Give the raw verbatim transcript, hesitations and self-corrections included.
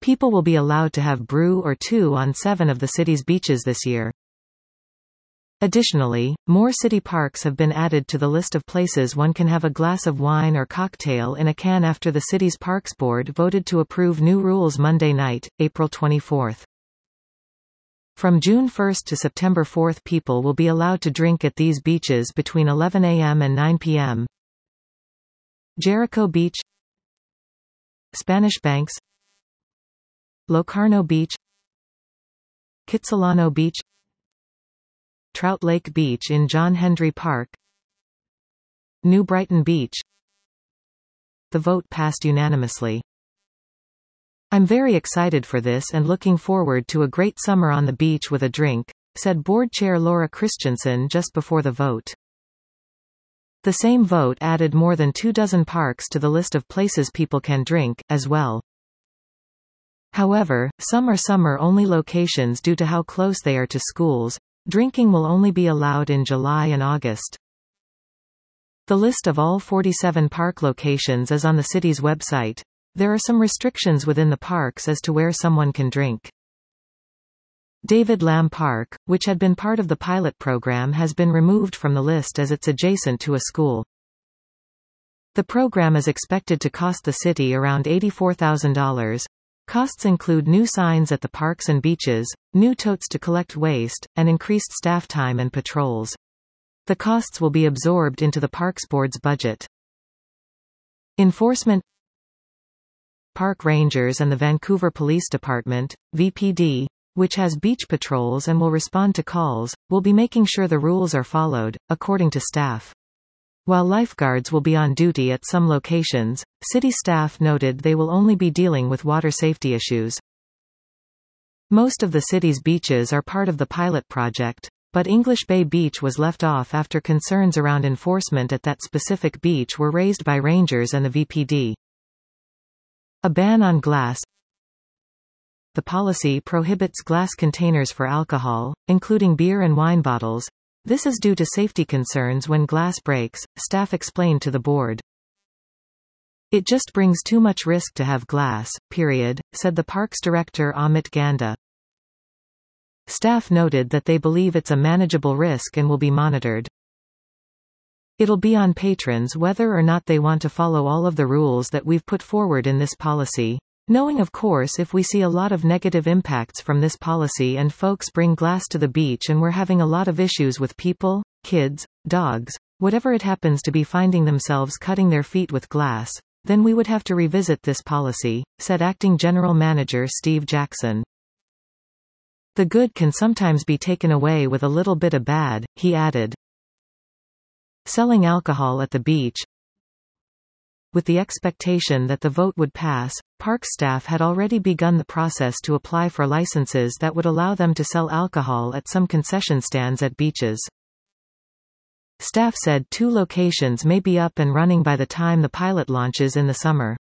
People will be allowed to have brew or two on seven of the city's beaches this year. Additionally, more city parks have been added to the list of places one can have a glass of wine or cocktail in a can after the city's Parks Board voted to approve new rules Monday night, April twenty-fourth. From June first to September fourth, people will be allowed to drink at these beaches between eleven a m and nine p m Jericho Beach, Spanish Banks, Locarno Beach, Kitsilano Beach, Trout Lake Beach in John Hendry Park, New Brighton Beach. The vote passed unanimously. "I'm very excited for this and looking forward to a great summer on the beach with a drink," said Board Chair Laura Christensen just before the vote. The same vote added more than two dozen parks to the list of places people can drink, as well. However, some are summer-only locations due to how close they are to schools. Drinking will only be allowed in July and August. The list of all forty-seven park locations is on the city's website. There are some restrictions within the parks as to where someone can drink. David Lamb Park, which had been part of the pilot program, has been removed from the list as it's adjacent to a school. The program is expected to cost the city around eighty-four thousand dollars. Costs include new signs at the parks and beaches, new totes to collect waste, and increased staff time and patrols. The costs will be absorbed into the Parks Board's budget. Enforcement. Park rangers and the Vancouver Police Department, V P D, which has beach patrols and will respond to calls, will be making sure the rules are followed, according to staff. While lifeguards will be on duty at some locations, city staff noted they will only be dealing with water safety issues. Most of the city's beaches are part of the pilot project, but English Bay Beach was left off after concerns around enforcement at that specific beach were raised by rangers and the V P D. A ban on glass. The policy prohibits glass containers for alcohol, including beer and wine bottles. This is due to safety concerns when glass breaks, staff explained to the board. "It just brings too much risk to have glass, period," said the parks director Amit Ganda. Staff noted that they believe it's a manageable risk and will be monitored. "It'll be on patrons whether or not they want to follow all of the rules that we've put forward in this policy. Knowing of course if we see a lot of negative impacts from this policy and folks bring glass to the beach and we're having a lot of issues with people, kids, dogs, whatever it happens to be finding themselves cutting their feet with glass, then we would have to revisit this policy," said Acting General Manager Steve Jackson. "The good can sometimes be taken away with a little bit of bad," he added. Selling alcohol at the beach. With the expectation that the vote would pass, park staff had already begun the process to apply for licenses that would allow them to sell alcohol at some concession stands at beaches. Staff said two locations may be up and running by the time the pilot launches in the summer.